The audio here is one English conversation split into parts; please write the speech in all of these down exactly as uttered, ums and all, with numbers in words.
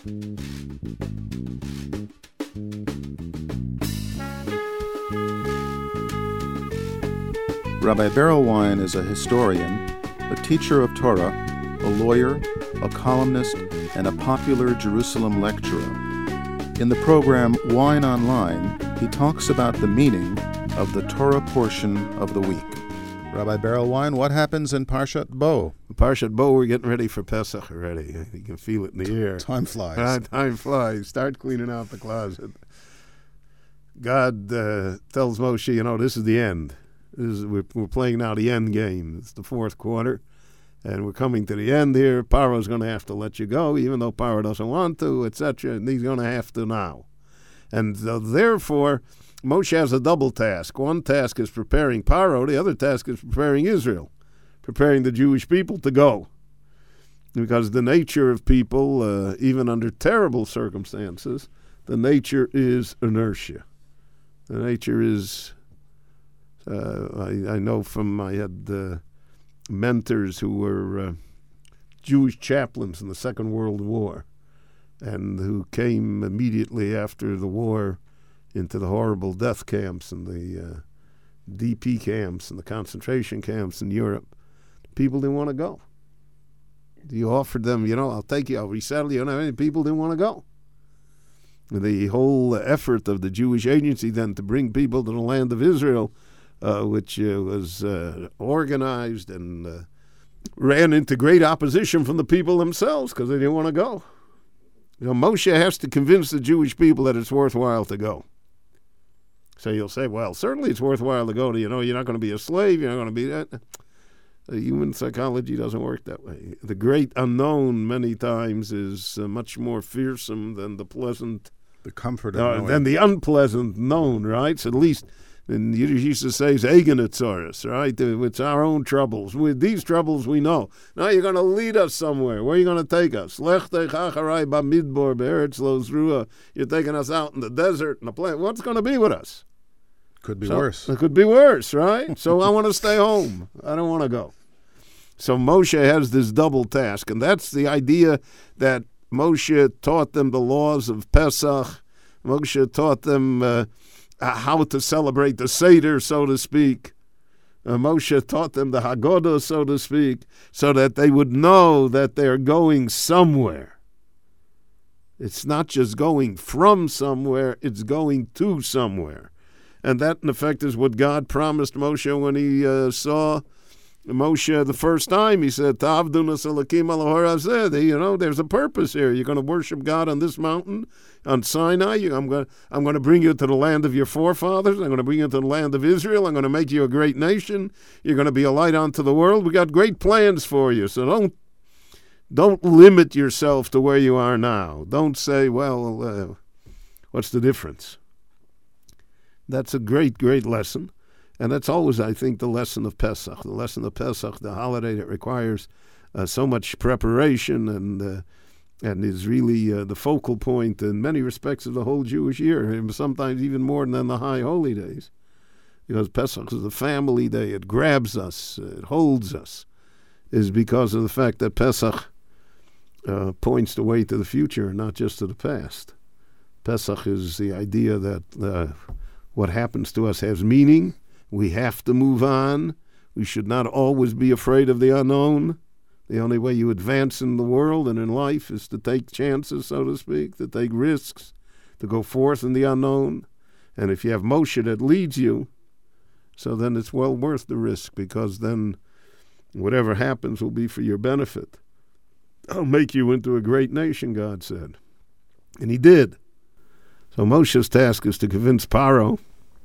Rabbi Berelwein is a historian, a teacher of Torah, a lawyer, a columnist, and a popular Jerusalem lecturer. In the program Wine Online, he talks about the meaning of the Torah portion of the week. Rabbi Berelwein, what happens in Parshat Bo? Parshat Bo, we're getting ready for Pesach already. You can feel it in the air. Time flies. Uh, time flies. Start cleaning out the closet. God uh, tells Moshe, you know, this is the end. This is, we're, we're playing now the end game. It's the fourth quarter, and we're coming to the end here. Paro's going to have to let you go, even though Paro doesn't want to, et cetera, and he's going to have to now. And uh, therefore, Moshe has a double task. One task is preparing Paro. The other task is preparing Israel, preparing the Jewish people to go. Because the nature of people, uh, even under terrible circumstances, the nature is inertia. The nature is... Uh, I, I know from, I had uh, mentors who were uh, Jewish chaplains in the Second World War and who came immediately after the war into the horrible death camps and the uh, D P camps and the concentration camps in Europe. People didn't want to go. You offered them, you know, I'll take you, I'll resettle you. And people didn't want to go. The whole effort of the Jewish Agency then to bring people to the land of Israel, Uh, which uh, was uh, organized and uh, ran into great opposition from the people themselves because they didn't want to go. You know, Moshe has to convince the Jewish people that it's worthwhile to go. So you'll say, well, certainly it's worthwhile to go. To, you know, you're not going to be a slave. You're not going to be that. Uh, human psychology doesn't work that way. The great unknown many times is uh, much more fearsome than the pleasant. The comfort of uh, knowing. Than the unpleasant known, right? So at least... And Yiddish used to say, it's Egenetzaurus, right? It's our own troubles. With these troubles we know. Now you're going to lead us somewhere. Where are you going to take us? Lech tech acharai bamidbor be'eretz lo zrua. You're taking us out in the desert and the plain. What's going to be with us? Could be so, worse. It could be worse, right? So I want to stay home. I don't want to go. So Moshe has this double task, and that's the idea that Moshe taught them the laws of Pesach. Moshe taught them... Uh, Uh, how to celebrate the Seder, so to speak. Uh, Moshe taught them the Haggadah, so to speak, so that they would know that they're going somewhere. It's not just going from somewhere, it's going to somewhere. And that, in effect, is what God promised Moshe when he uh, saw Moshe the first time. He said, Ta'avdunas Elokim alahor hazeh. You know, there's a purpose here. You're going to worship God on this mountain, on Sinai. You, I'm going I'm going to bring you to the land of your forefathers. I'm going to bring you to the land of Israel. I'm going to make you a great nation. You're going to be a light unto the world. We got great plans for you. So don't don't limit yourself to where you are now. Don't say, well, uh, what's the difference? That's a great, great lesson. And that's always, I think, the lesson of Pesach. The lesson of Pesach, the holiday that requires uh, so much preparation and uh, and is really uh, the focal point in many respects of the whole Jewish year, and sometimes even more than the high holy days. Because Pesach is a family day. It grabs us. It holds us. Is because of the fact that Pesach uh, points the way to the future, not just to the past. Pesach is the idea that uh, what happens to us has meaning. We have to move on. We should not always be afraid of the unknown. The only way you advance in the world and in life is to take chances, so to speak, to take risks, to go forth in the unknown. And if you have Moshe that leads you, so then it's well worth the risk, because then whatever happens will be for your benefit. I'll make you into a great nation, God said. And he did. So Moshe's task is to convince Paro.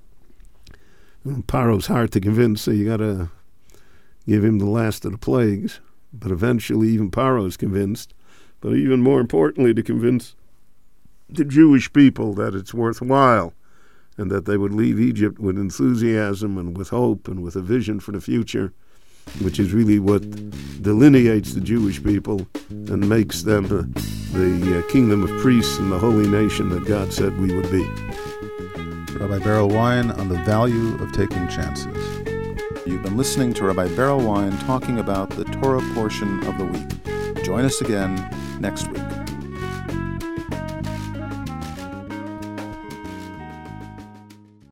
Paro's hard to convince, so you got to give him the last of the plagues. But eventually even Paro is convinced. But even more importantly, to convince the Jewish people that it's worthwhile and that they would leave Egypt with enthusiasm and with hope and with a vision for the future, which is really what delineates the Jewish people and makes them uh, the uh, kingdom of priests and the holy nation that God said we would be. Rabbi Berelwein on the value of taking chances. You've been listening to Rabbi Berelwein talking about the Torah portion of the week. Join us again next week.